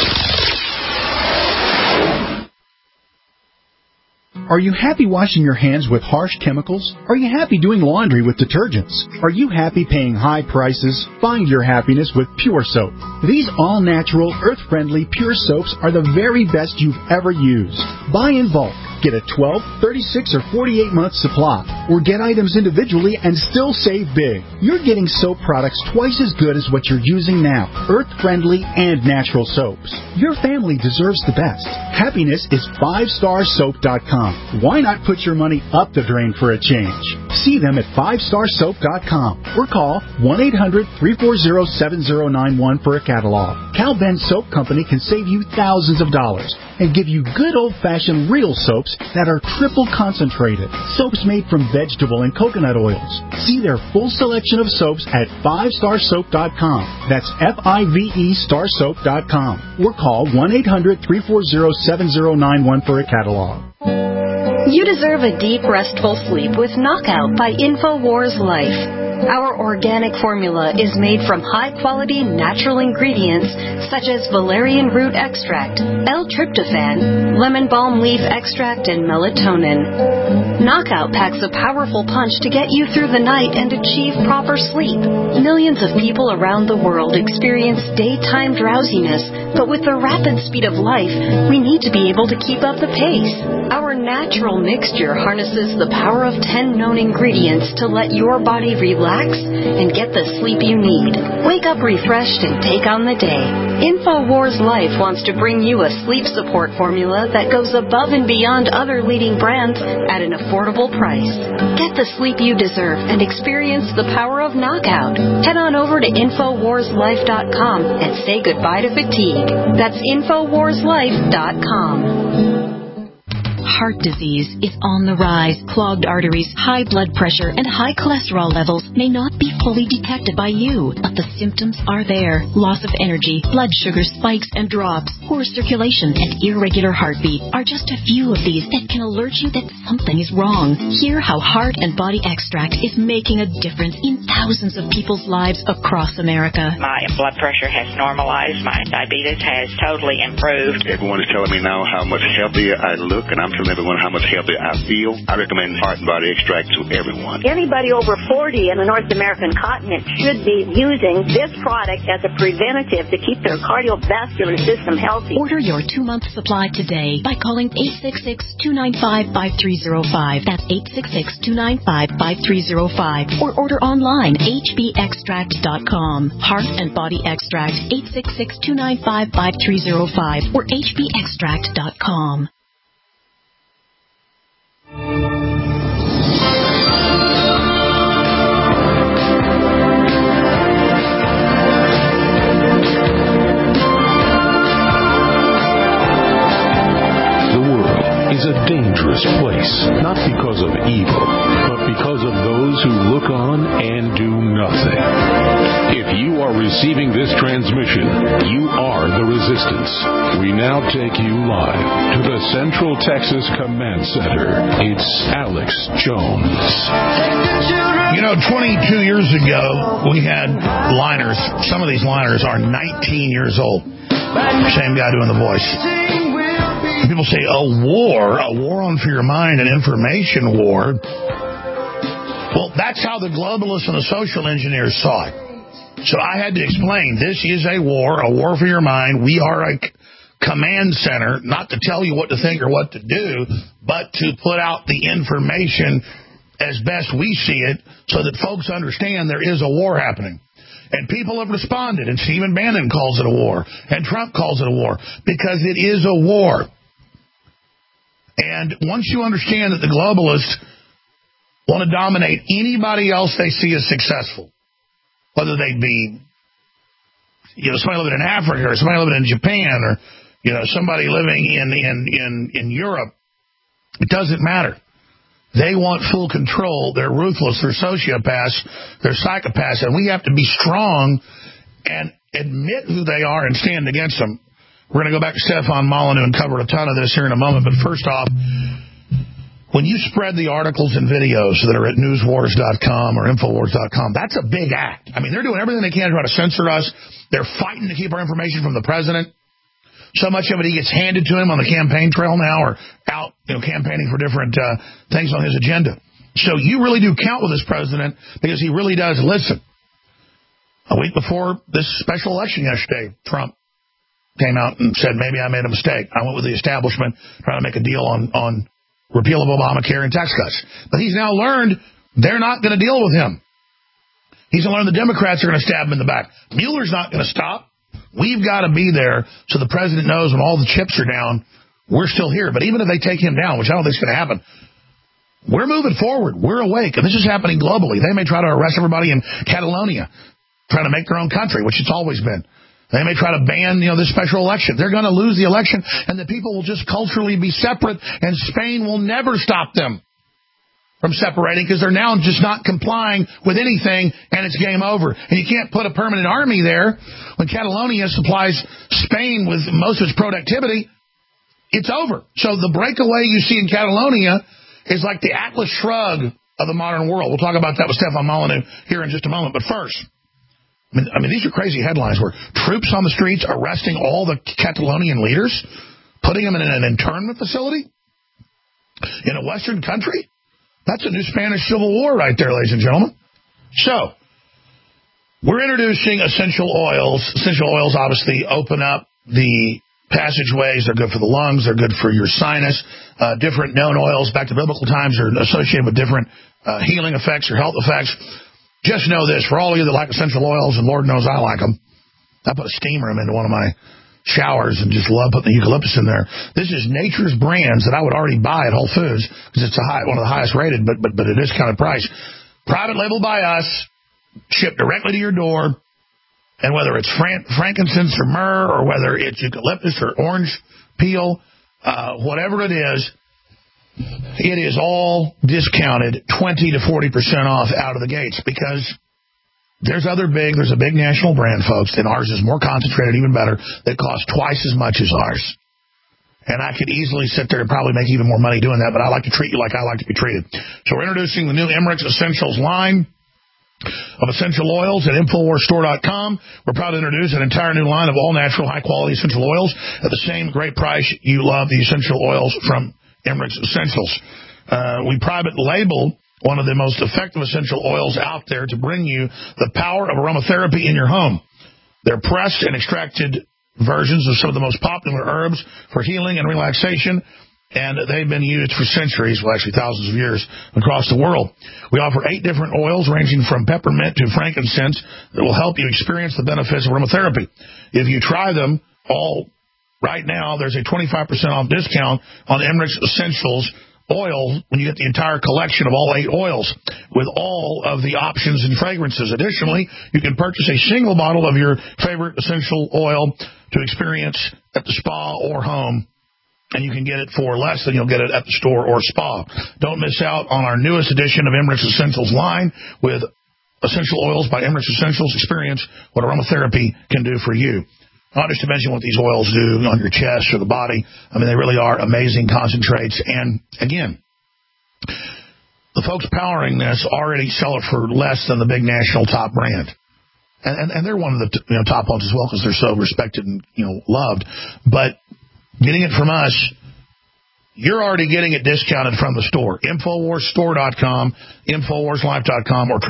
Are you happy washing your hands with harsh chemicals? Are you happy doing laundry with detergents? Are you happy paying high prices? Find your happiness with Pure Soap. These all-natural, earth-friendly Pure Soaps are the very best you've ever used. Buy in bulk. Get a 12, 36, or 48-month supply, or get items individually and still save big. You're getting soap products twice as good as what you're using now, earth-friendly and natural soaps. Your family deserves the best. Happiness is 5starsoap.com. Why not put your money up the drain for a change? See them at 5starsoap.com or call 1-800-340-7091 for a catalog. Cal Ben Soap Company can save you thousands of dollars and give you good old-fashioned real soaps that are triple concentrated. Soaps made from vegetable and coconut oils. See their full selection of soaps at 5starsoap.com. That's F-I-V-E starsoap.com. Or call 1-800-340-7091 for a catalog. You deserve a deep, restful sleep with Knockout by InfoWars Life. Our organic formula is made from high-quality natural ingredients such as valerian root extract, L-tryptophan, lemon balm leaf extract, and melatonin. Knockout packs a powerful punch to get you through the night and achieve proper sleep. Millions of people around the world experience daytime drowsiness, but with the rapid speed of life, we need to be able to keep up the pace. Our natural mixture harnesses the power of 10 known ingredients to let your body relax and get the sleep you need. Wake up refreshed and take on the day. InfoWars Life wants to bring you a sleep support formula that goes above and beyond other leading brands at an affordable price. Get the sleep you deserve and experience the power of Knockout. Head on over to InfoWarsLife.com and say goodbye to fatigue. That's InfoWarsLife.com. Heart disease is on the rise. Clogged arteries, high blood pressure, and high cholesterol levels may not be fully detected by you, but the symptoms are there. Loss of energy, blood sugar spikes and drops, poor circulation, and irregular heartbeat are just a few of these that can alert you that something is wrong. Hear how Heart and Body Extract is making a difference in thousands of people's lives across America. My blood pressure has normalized. My diabetes has totally improved. Everyone is telling me now how much healthier I look, and I'm telling everyone how much healthier I feel. I recommend Heart and Body Extract to everyone. Anybody over 40 in the North American continent should be using this product as a preventative to keep their cardiovascular system healthy. Order your 2-month supply today by calling 866-295-5305. That's 866-295-5305. Or order online, hbextract.com. Heart and Body Extract, 866-295-5305 or hbextract.com. Is a dangerous place, not because of evil, but because of those who look on and do nothing. If you are receiving this transmission, you are the resistance. We now take you live to the Central Texas Command Center. It's Alex Jones. You know, 22 years ago, we had liners. Some of these liners are 19 years old. Same guy doing the voice. People say, a war on for your mind, an information war. Well, that's how the globalists and the social engineers saw it. So I had to explain, this is a war for your mind. We are a command center, not to tell you what to think or what to do, but to put out the information as best we see it so that folks understand there is a war happening. And people have responded, and Stephen Bannon calls it a war, and Trump calls it a war, because it is a war. And once you understand that the globalists want to dominate anybody else they see as successful, whether they be, somebody living in Africa or somebody living in Japan or, somebody living in Europe It doesn't matter. They want full control. They're ruthless. They're sociopaths. They're psychopaths. And we have to be strong and admit who they are and stand against them. We're going to go back to Stefan Molyneux and cover a ton of this here in a moment. But first off, when you spread the articles and videos that are at newswars.com or infowars.com, that's a big act. I mean, they're doing everything they can to try to censor us. They're fighting to keep our information from the president. So much of it he gets handed to him on the campaign trail now or out campaigning for different things on his agenda. So you really do count with this president because he really does listen. A week before this special election yesterday, Trump came out and said, maybe I made a mistake. I went with the establishment trying to make a deal on repeal of Obamacare and tax cuts. But he's now learned they're not going to deal with him. He's going to learn the Democrats are going to stab him in the back. Mueller's not going to stop. We've got to be there so the president knows when all the chips are down, we're still here. But even if they take him down, which I don't think is going to happen, we're moving forward. We're awake. And this is happening globally. They may try to arrest everybody in Catalonia, trying to make their own country, which it's always been. They may try to ban, this special election. They're going to lose the election, and the people will just culturally be separate, and Spain will never stop them from separating because they're now just not complying with anything, and it's game over. And you can't put a permanent army there when Catalonia supplies Spain with most of its productivity. It's over. So the breakaway you see in Catalonia is like the Atlas Shrugged of the modern world. We'll talk about that with Stefan Molyneux here in just a moment. But first, I mean, these are crazy headlines where troops on the streets arresting all the Catalonian leaders, putting them in an internment facility in a Western country. That's a new Spanish Civil War right there, ladies and gentlemen. So, we're introducing essential oils. Essential oils obviously open up the passageways. They're good for the lungs. They're good for your sinus. Different known oils back to biblical times are associated with different healing effects or health effects. Just know this, for all of you that like essential oils, and Lord knows I like them, I put a steamer into one of my showers and just love putting the eucalyptus in there. This is Nature's Brands that I would already buy at Whole Foods because it's one of the highest rated, but at this kind of price. Private label by us, shipped directly to your door, and whether it's frankincense or myrrh or whether it's eucalyptus or orange peel, whatever it is all discounted 20 to 40% off out of the gates because there's a big national brand, folks, and ours is more concentrated, even better, that costs twice as much as ours. And I could easily sit there and probably make even more money doing that, but I like to treat you like I like to be treated. So we're introducing the new Emmerich Essentials line of essential oils at InfoWarsStore.com. We're proud to introduce an entire new line of all-natural, high-quality essential oils at the same great price you love the essential oils from Emmerich Essentials. We private label one of the most effective essential oils out there to bring you the power of aromatherapy in your home. They're pressed and extracted versions of some of the most popular herbs for healing and relaxation, and they've been used for centuries, well, actually thousands of years, across the world. We offer 8 different oils ranging from peppermint to frankincense that will help you experience the benefits of aromatherapy. If you try them all right now, there's a 25% off discount on Emmerich Essentials oil when you get the entire collection of all 8 oils with all of the options and fragrances. Additionally, you can purchase a single bottle of your favorite essential oil to experience at the spa or home, and you can get it for less than you'll get it at the store or spa. Don't miss out on our newest edition of Emmerich Essentials line with essential oils by Emmerich Essentials. Experience what aromatherapy can do for you. Not just to mention what these oils do on your chest or the body. I mean, they really are amazing concentrates. And, again, the folks powering this already sell it for less than the big national top brand. And they're one of the top ones as well because they're so respected and loved. But getting it from us, you're already getting it discounted from the store. InfoWarsStore.com, InfoWarsLife.com, or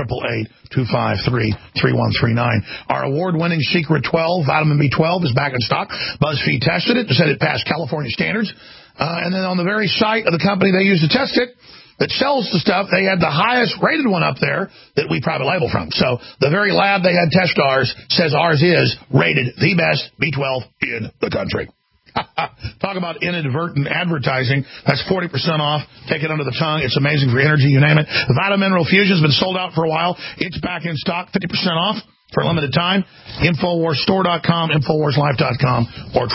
888-253-3139. Our award-winning Secret 12, Vitamin B12, is back in stock. BuzzFeed tested it, said it passed California standards. And then on the very site of the company they used to test it, that sells the stuff, they had the highest rated one up there that we private label from. So the very lab they had test ours says ours is rated the best B12 in the country. Talk about inadvertent advertising. That's 40% off. Take it under the tongue. It's amazing for energy, you name it. The Vitamin Mineral Fusion has been sold out for a while. It's back in stock, 50% off. for a limited time. InfoWarsStore.com, InfoWarsLife.com, or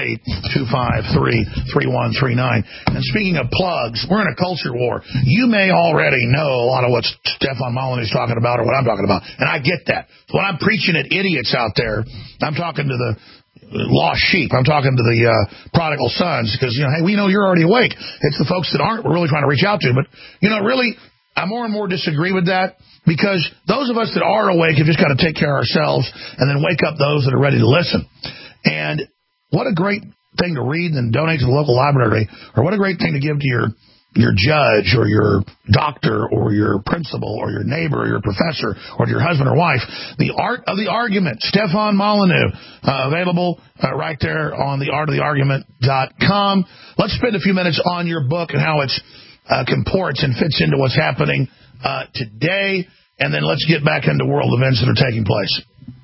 888-253-3139. And speaking of plugs, we're in a culture war. You may already know a lot of what Stefan Molyneux's talking about or what I'm talking about, and I get that. When I'm preaching at idiots out there, I'm talking to the lost sheep. I'm talking to the prodigal sons because, hey, we know you're already awake. It's the folks that aren't we're really trying to reach out to. But, really, I more and more disagree with that because those of us that are awake have just got to take care of ourselves and then wake up those that are ready to listen. And what a great thing to read and donate to the local library, or what a great thing to give to your judge or your doctor or your principal or your neighbor or your professor or your husband or wife. The Art of the Argument, Stefan Molyneux, available right there on theartoftheargument.com. Let's spend a few minutes on your book and how it comports and fits into what's happening today, and then let's get back into world events that are taking place.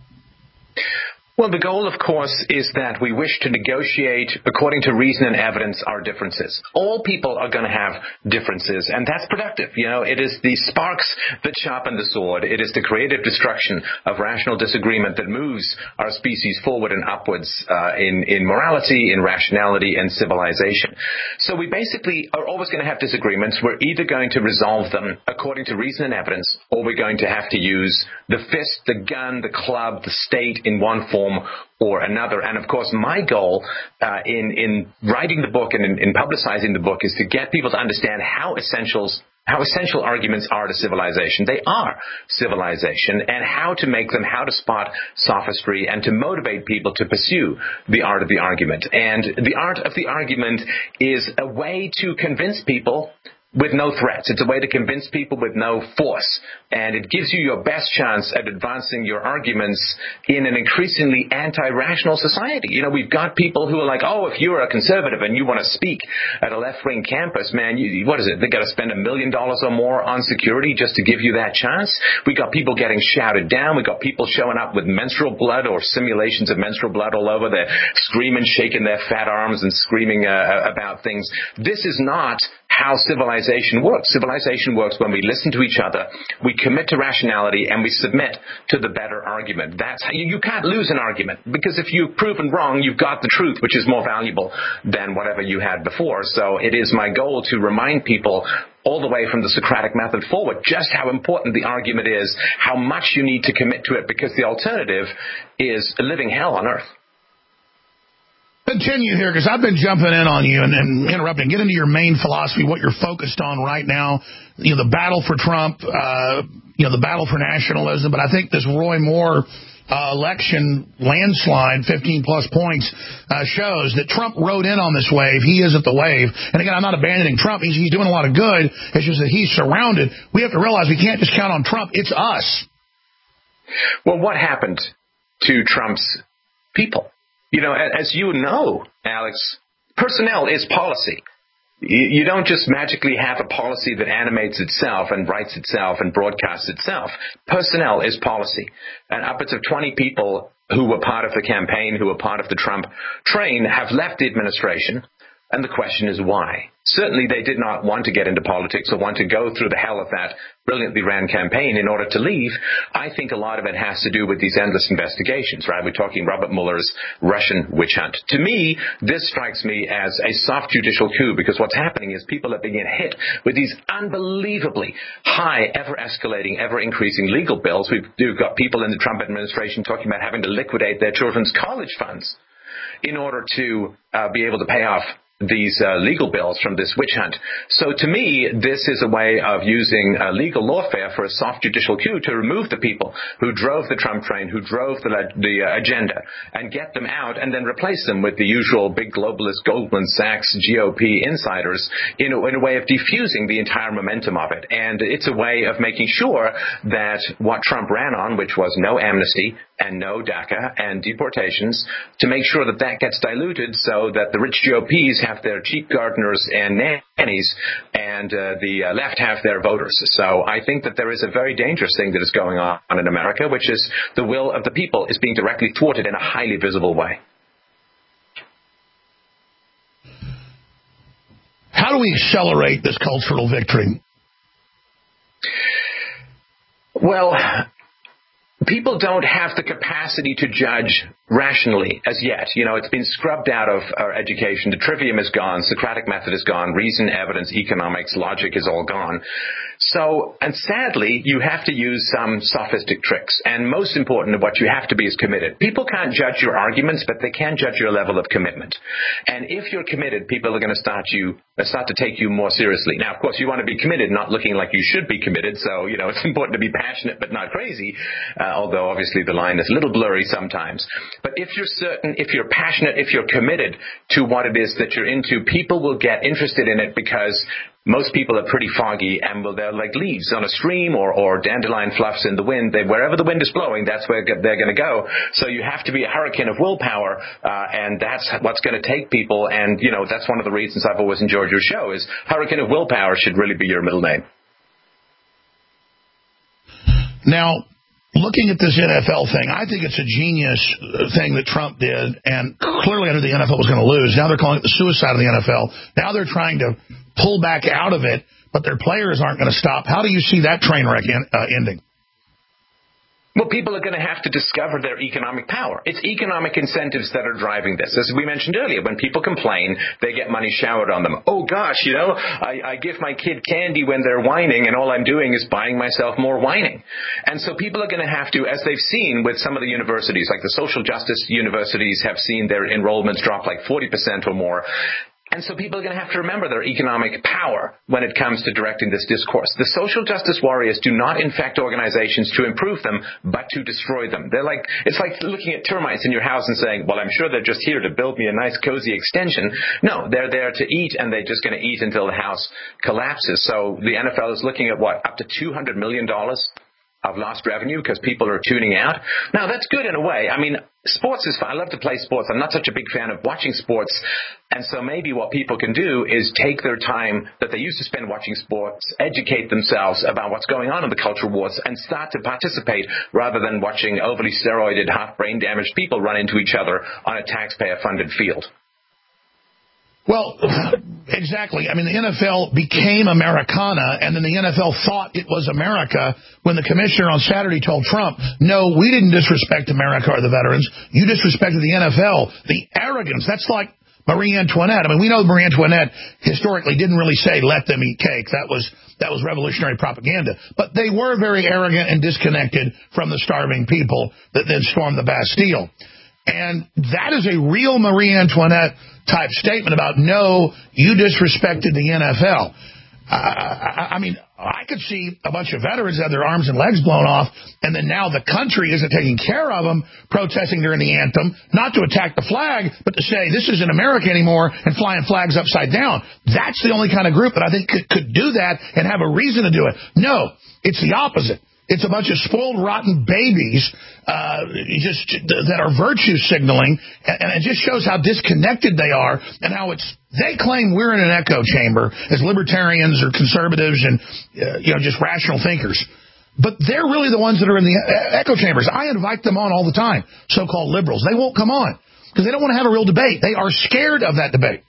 Well, the goal, of course, is that we wish to negotiate, according to reason and evidence, our differences. All people are going to have differences, and that's productive. It is the sparks that sharpen the sword. It is the creative destruction of rational disagreement that moves our species forward and upwards in morality, in rationality, and civilization. So we basically are always going to have disagreements. We're either going to resolve them according to reason and evidence, or we're going to have to use the fist, the gun, the club, the state in one form or another. And of course, my goal in writing the book and in publicizing the book is to get people to understand how essential arguments are to civilization. They are civilization, and how to make them, how to spot sophistry, and to motivate people to pursue the art of the argument. And the art of the argument is a way to convince people with no threats. It's a way to convince people with no force. And it gives you your best chance at advancing your arguments in an increasingly anti-rational society. We've got people who are like, if you're a conservative and you want to speak at a left-wing campus, man, what is it? They got to spend $1 million or more on security just to give you that chance. We got people getting shouted down. We got people showing up with menstrual blood or simulations of menstrual blood all over. They're screaming, shaking their fat arms and screaming about things. This is not how civilization works. Civilization works when we listen to each other, we commit to rationality, and we submit to the better argument. That's how you can't lose an argument, because if you've proven wrong, you've got the truth, which is more valuable than whatever you had before. So it is my goal to remind people all the way from the Socratic method forward just how important the argument is, how much you need to commit to it, because the alternative is a living hell on earth. Continue here, because I've been jumping in on you and interrupting. Get into your main philosophy, what you're focused on right now. The battle for Trump, the battle for nationalism. But I think this Roy Moore election landslide, 15-plus points, shows that Trump rode in on this wave. He is at the wave. And again, I'm not abandoning Trump. He's doing a lot of good. It's just that he's surrounded. We have to realize we can't just count on Trump. It's us. Well, what happened to Trump's people? As you know, Alex, personnel is policy. You don't just magically have a policy that animates itself and writes itself and broadcasts itself. Personnel is policy. And upwards of 20 people who were part of the campaign, who were part of the Trump train, have left the administration. And the question is why? Certainly they did not want to get into politics or want to go through the hell of that brilliantly ran campaign in order to leave. I think a lot of it has to do with these endless investigations, right? We're talking Robert Mueller's Russian witch hunt. To me, this strikes me as a soft judicial coup, because what's happening is people are being hit with these unbelievably high, ever-escalating, ever-increasing legal bills. We've got people in the Trump administration talking about having to liquidate their children's college funds in order to be able to pay off these legal bills from this witch hunt. So to me, this is a way of using legal lawfare for a soft judicial coup to remove the people who drove the Trump train, who drove the agenda, and get them out and then replace them with the usual big globalist Goldman Sachs GOP insiders in a way of defusing the entire momentum of it. And it's a way of making sure that what Trump ran on, which was no amnesty and no DACA and deportations, to make sure that that gets diluted so that the rich GOPs have their cheap gardeners and nannies, and the left have their voters. So I think that there is a very dangerous thing that is going on in America, which is the will of the people is being directly thwarted in a highly visible way. How do we accelerate this cultural victory? Well, people don't have the capacity to judge rationally as yet. It's been scrubbed out of our education. The trivium is gone. Socratic method is gone. Reason, evidence, economics, logic is all gone. So, and sadly, you have to use some sophistic tricks. And most important, what you have to be is committed. People can't judge your arguments, but they can judge your level of commitment. And if you're committed, people are going to start to take you more seriously. Now, of course, you want to be committed, not looking like you should be committed. So, it's important to be passionate but not crazy, although obviously the line is a little blurry sometimes. But if you're certain, if you're passionate, if you're committed to what it is that you're into, people will get interested in it because most people are pretty foggy and they're like leaves on a stream or dandelion fluffs in the wind. Wherever the wind is blowing, that's where they're going to go. So you have to be a hurricane of willpower, and that's what's going to take people. And, that's one of the reasons I've always enjoyed your show is hurricane of willpower should really be your middle name. Now, looking at this NFL thing, I think it's a genius thing that Trump did, and clearly I knew the NFL was going to lose. Now they're calling it the suicide of the NFL. Now they're trying to pull back out of it, but their players aren't going to stop. How do you see that train wreck ending? Well, people are going to have to discover their economic power. It's economic incentives that are driving this. As we mentioned earlier, when people complain, they get money showered on them. Oh, gosh, I give my kid candy when they're whining, and all I'm doing is buying myself more whining. And so people are going to have to, as they've seen with some of the universities, like the social justice universities have seen their enrollments drop like 40% or more. And so people are going to have to remember their economic power when it comes to directing this discourse. The social justice warriors do not infect organizations to improve them, but to destroy them. It's like looking at termites in your house and saying, well, I'm sure they're just here to build me a nice cozy extension. No, they're there to eat, and they're just going to eat until the house collapses. So the NFL is looking at up to $200 million of lost revenue because people are tuning out. Now, that's good in a way. I mean, sports is fun. I love to play sports. I'm not such a big fan of watching sports. And so maybe what people can do is take their time that they used to spend watching sports, educate themselves about what's going on in the culture wars, and start to participate rather than watching overly steroided, half-brain damaged people run into each other on a taxpayer-funded field. Well, exactly. I mean, the NFL became Americana, and then the NFL thought it was America when the commissioner on Saturday told Trump, no, we didn't disrespect America or the veterans. You disrespected the NFL. The arrogance, that's like Marie Antoinette. I mean, we know Marie Antoinette historically didn't really say, let them eat cake. That was revolutionary propaganda. But they were very arrogant and disconnected from the starving people that then stormed the Bastille. And that is a real Marie Antoinette type statement about, no, you disrespected the NFL. I mean, I could see a bunch of veterans have their arms and legs blown off, and then now the country isn't taking care of them, protesting during the anthem, not to attack the flag, but to say this isn't America anymore and flying flags upside down. That's the only kind of group that I think could do that and have a reason to do it. No, it's the opposite. It's a bunch of spoiled, rotten babies that are virtue signaling, and it just shows how disconnected they are and how they claim we're in an echo chamber as libertarians or conservatives and just rational thinkers. But they're really the ones that are in the echo chambers. I invite them on all the time, so-called liberals. They won't come on because they don't want to have a real debate. They are scared of that debate.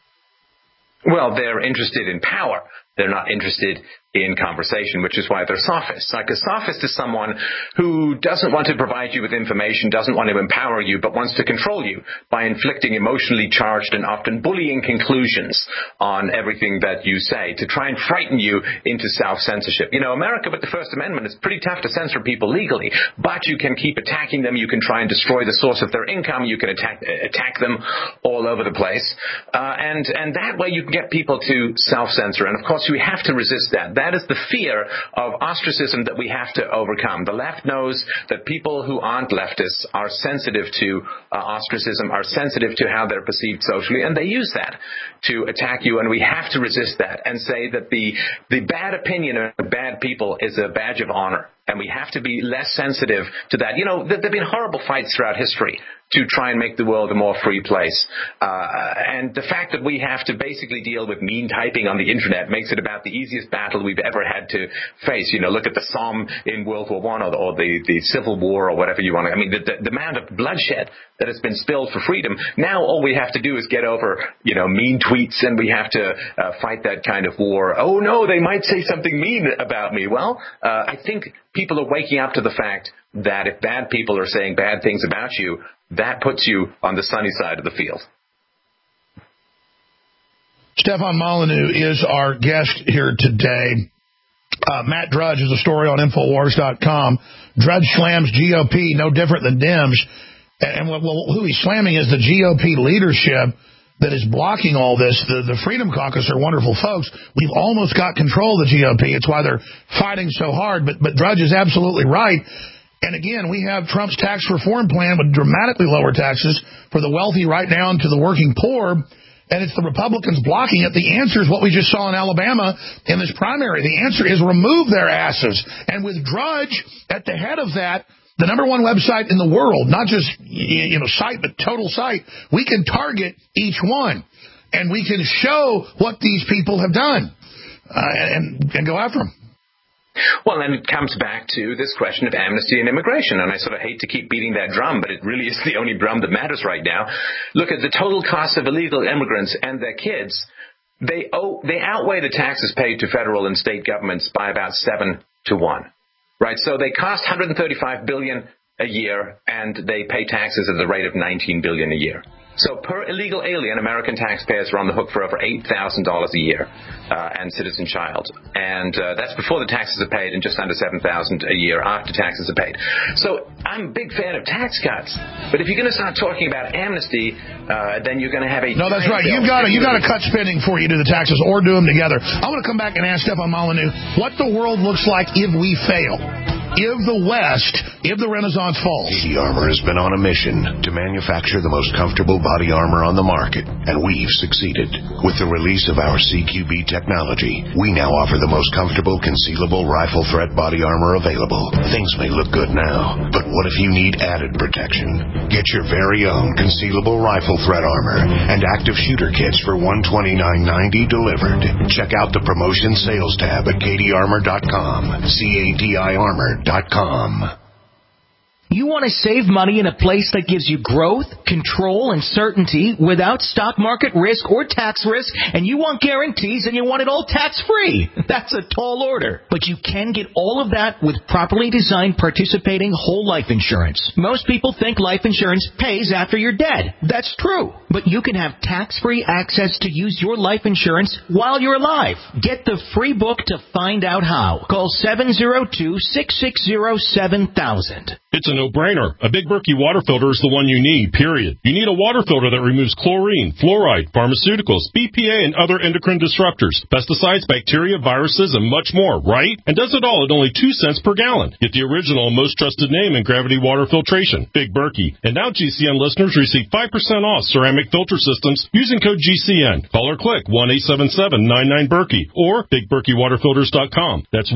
Well, they're interested in power. They're not interested in conversation, which is why they're sophists. Like a sophist is someone who doesn't want to provide you with information, doesn't want to empower you, but wants to control you by inflicting emotionally charged and often bullying conclusions on everything that you say to try and frighten you into self-censorship. America with the First Amendment is pretty tough to censor people legally, but you can keep attacking them. You can try and destroy the source of their income. You can attack them all over the place. And that way you can get people to self-censor. And, of course, we have to resist that. That is the fear of ostracism that we have to overcome. The left knows that people who aren't leftists are sensitive to ostracism, are sensitive to how they're perceived socially, and they use that to attack you, and we have to resist that and say that the bad opinion of bad people is a badge of honor. And we have to be less sensitive to that. There have been horrible fights throughout history to try and make the world a more free place. And the fact that we have to basically deal with mean typing on the internet makes it about the easiest battle we've ever had to face. Look at the Somme in World War I or the Civil War or whatever you want to. I mean, the amount of bloodshed that has been spilled for freedom. Now all we have to do is get over, mean tweets, and we have to fight that kind of war. Oh, no, they might say something mean about me. Well, I think people are waking up to the fact that if bad people are saying bad things about you, that puts you on the sunny side of the field. Stefan Molyneux is our guest here today. Matt Drudge is a story on Infowars.com. Drudge slams GOP, no different than Dems. And who he's slamming is the GOP leadership that is blocking all this. The Freedom Caucus are wonderful folks. We've almost got control of the GOP. It's why they're fighting so hard. But Drudge is absolutely right. And again, we have Trump's tax reform plan with dramatically lower taxes for the wealthy right down to the working poor. And it's the Republicans blocking it. The answer is what we just saw in Alabama in this primary. The answer is remove their asses. And with Drudge at the head of that, the number one website in the world, not just site, but total site, we can target each one. And we can show what these people have done and go after them. Well, then it comes back to this question of amnesty and immigration, and I sort of hate to keep beating that drum, but it really is the only drum that matters right now. Look at the total cost of illegal immigrants and their kids. They outweigh the taxes paid to federal and state governments by about 7 to 1, right? So they cost $135 billion a year, and they pay taxes at the rate of $19 billion a year. So per illegal alien, American taxpayers are on the hook for over $8,000 a year, and citizen child. And that's before the taxes are paid, and just under $7,000 a year after taxes are paid. So I'm a big fan of tax cuts. But if you're going to start talking about amnesty, then you're going to have a... No, that's right. You've got to cut spending before you do the taxes, or do them together. I want to come back and ask Stefan Molyneux what the world looks like if we fail. If the Renaissance falls. KD Armor has been on a mission to manufacture the most comfortable body armor on the market, and we've succeeded. With the release of our CQB technology, we now offer the most comfortable concealable rifle threat body armor available. Things may look good now, but what if you need added protection? Get your very own concealable rifle threat armor and active shooter kits for $129.90 delivered. Check out the promotion sales tab at KDArmor.com. CADIarmor.com. You want to save money in a place that gives you growth, control, and certainty without stock market risk or tax risk, and you want guarantees and you want it all tax-free. That's a tall order. But you can get all of that with properly designed participating whole life insurance. Most people think life insurance pays after you're dead. That's true. But you can have tax-free access to use your life insurance while you're alive. Get the free book to find out how. Call 702-660-7000. It's a no-brainer. A Big Berkey water filter is the one you need, period. You need a water filter that removes chlorine, fluoride, pharmaceuticals, BPA, and other endocrine disruptors, pesticides, bacteria, viruses, and much more, right? And does it all at only 2 cents per gallon. Get the original, most trusted name in gravity water filtration, Big Berkey. And now GCN listeners receive 5% off ceramic filter systems using code GCN. Call or click 1-877-99-BERKEY or BigBerkeyWaterFilters.com. That's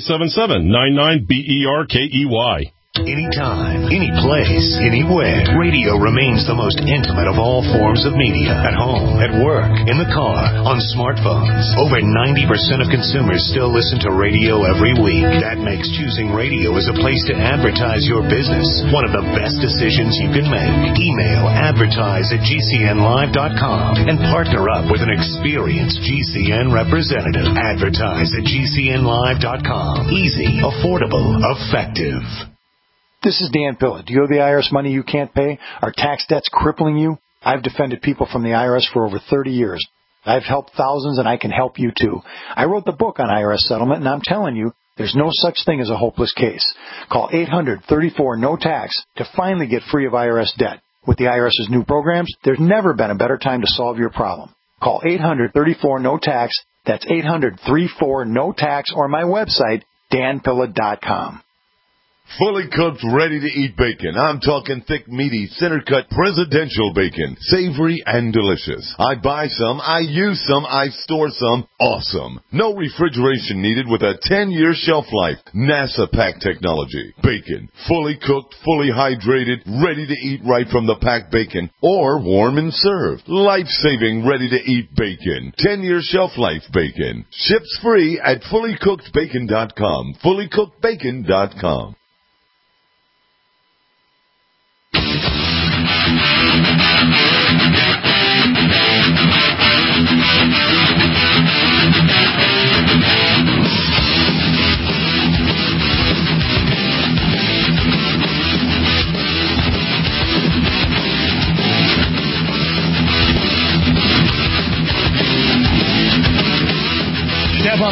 1-877-99-BERKEY. Anytime, any place, anywhere. Radio remains the most intimate of all forms of media. At home, at work, in the car, on smartphones. Over 90% of consumers still listen to radio every week. That makes choosing radio as a place to advertise your business one of the best decisions you can make. Email advertise@gcnlive.com and partner up with an experienced GCN representative. Advertise@gcnlive.com. Easy, affordable, effective. This is Dan Pilla. Do you owe the IRS money you can't pay? Are tax debts crippling you? I've defended people from the IRS for over 30 years. I've helped thousands, and I can help you too. I wrote the book on IRS settlement, and I'm telling you, there's no such thing as a hopeless case. Call 800-34-NO-TAX to finally get free of IRS debt. With the IRS's new programs, there's never been a better time to solve your problem. Call 800-34-NO-TAX. That's 800-34-NO-TAX, or my website, danpilla.com. Fully cooked, ready-to-eat bacon. I'm talking thick, meaty, center-cut presidential bacon. Savory and delicious. I buy some, I use some, I store some. Awesome. No refrigeration needed with a 10-year shelf life. NASA pack technology. Bacon. Fully cooked, fully hydrated, ready to eat right from the packed bacon. Or warm and served. Life-saving, ready-to-eat bacon. 10-year shelf life bacon. Ships free at fullycookedbacon.com. Fullycookedbacon.com.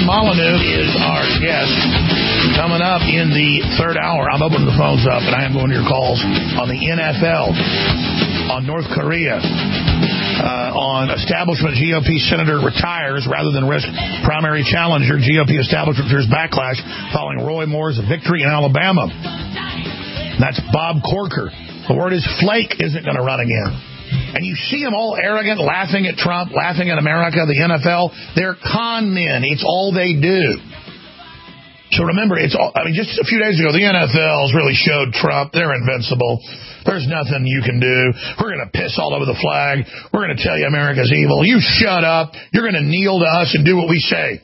Molyneux is our guest. Coming up in the third hour, I'm opening the phones up, and I am going to your calls on the NFL, on North Korea, on establishment GOP senator retires rather than risk primary challenger. GOP establishment fears backlash following Roy Moore's victory in Alabama. That's Bob Corker. The word is Flake isn't going to run again. And you see them all arrogant, laughing at Trump, laughing at America, the NFL. They're con men. It's all they do. So remember, just a few days ago, the NFL's really showed Trump they're invincible. There's nothing you can do. We're going to piss all over the flag. We're going to tell you America's evil. You shut up. You're going to kneel to us and do what we say.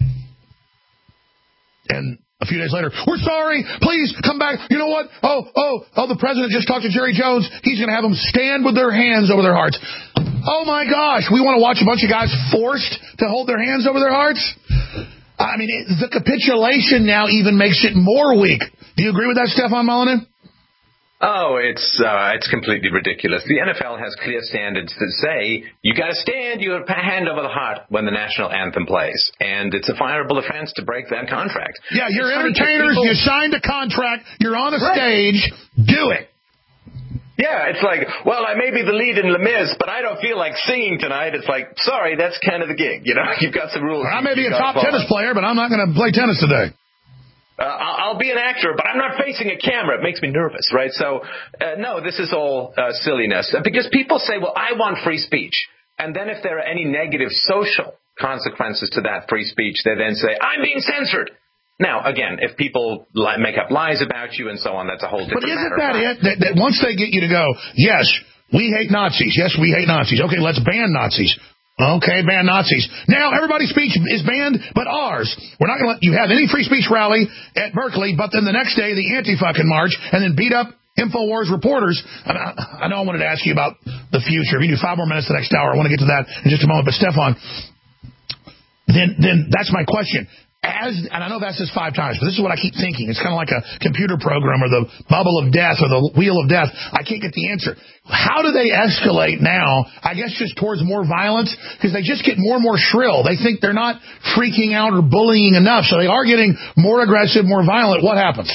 And a few days later, we're sorry. Please come back. You know what? Oh, the president just talked to Jerry Jones. He's going to have them stand with their hands over their hearts. Oh, my gosh. We want to watch a bunch of guys forced to hold their hands over their hearts? I mean, the capitulation now even makes it more weak. Do you agree with that, Stefan Molyneux? Oh, it's completely ridiculous. The NFL has clear standards that say you got to stand your hand over the heart when the national anthem plays, and it's a fireable offense to break that contract. Yeah, you're entertainers. You signed a contract. You're on a stage. Do it. Yeah, it's like, well, I may be the lead in Les Mis, but I don't feel like singing tonight. It's like, sorry, that's kind of the gig. You know, you've got some rules. I may be a top tennis player, but I'm not going to play tennis today. I'll be an actor, but I'm not facing a camera. It makes me nervous, right? So, no, this is all silliness. Because people say, well, I want free speech. And then if there are any negative social consequences to that free speech, they then say, I'm being censored. Now, again, if people make up lies about you and so on, that's a whole different matter. But isn't that it? That once they get you to go, yes, we hate Nazis. Yes, we hate Nazis. Okay, let's ban Nazis. Okay, ban Nazis. Now, everybody's speech is banned, but ours. We're not going to let you have any free speech rally at Berkeley, but then the next day, the anti-fucking march, and then beat up InfoWars reporters. I know I wanted to ask you about the future. If you do 5 more minutes the next hour, I want to get to that in just a moment. But, Stefan, then that's my question. And I know that's just 5 times, but this is what I keep thinking. It's kind of like a computer program or the bubble of death or the wheel of death. I can't get the answer. How do they escalate now? I guess just towards more violence, because they just get more and more shrill. They think they're not freaking out or bullying enough, so they are getting more aggressive, more violent. What happens?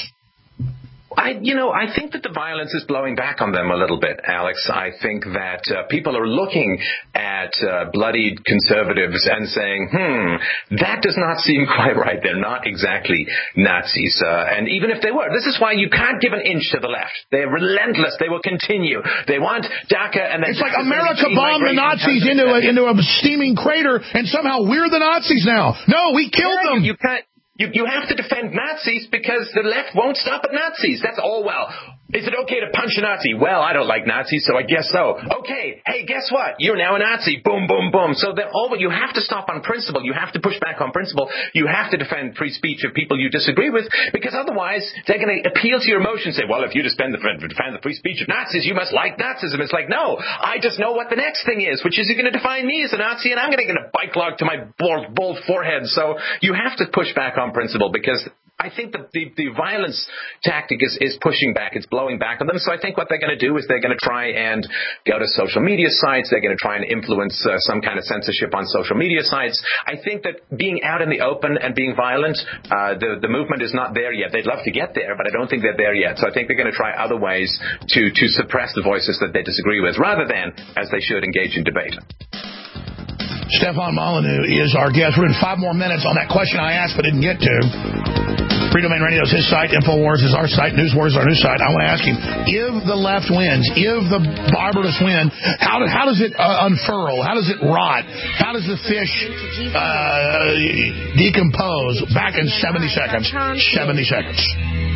I think that the violence is blowing back on them a little bit, Alex. I think that people are looking at bloodied conservatives and saying, that does not seem quite right. They're not exactly Nazis. And even if they were, this is why you can't give an inch to the left. They're relentless. They will continue. They want DACA and then... It's like America bombed the Nazis into a steaming crater, and somehow we're the Nazis now. No, we killed them. You can't. You have to defend Nazis because the left won't stop at Nazis. That's all well. Is it okay to punch a Nazi? Well, I don't like Nazis, so I guess so. Okay, hey, guess what? You're now a Nazi. Boom, boom, boom. So you have to stop on principle. You have to push back on principle. You have to defend free speech of people you disagree with, because otherwise they're going to appeal to your emotions and say, well, if you defend the free speech of Nazis, you must like Nazism. It's like, no, I just know what the next thing is, which is you're going to define me as a Nazi, and I'm going to get a bike log to my bald forehead. So you have to push back on principle, because I think the violence tactic is pushing back. It's blowing back on them. So I think what they're going to do is they're going to try and go to social media sites. They're going to try and influence some kind of censorship on social media sites. I think that being out in the open and being violent, the movement is not there yet. They'd love to get there, but I don't think they're there yet. So I think they're going to try other ways to suppress the voices that they disagree with, rather than, as they should, engage in debate. Stefan Molyneux is our guest. We're in 5 more minutes on that question I asked but didn't get to. Free Domain Radio is his site. InfoWars is our site. NewsWars is our news site. I want to ask him, if the left wins, if the barbarists win, how does it unfurl? How does it rot? How does the fish decompose? Back in 70 seconds. 70 seconds.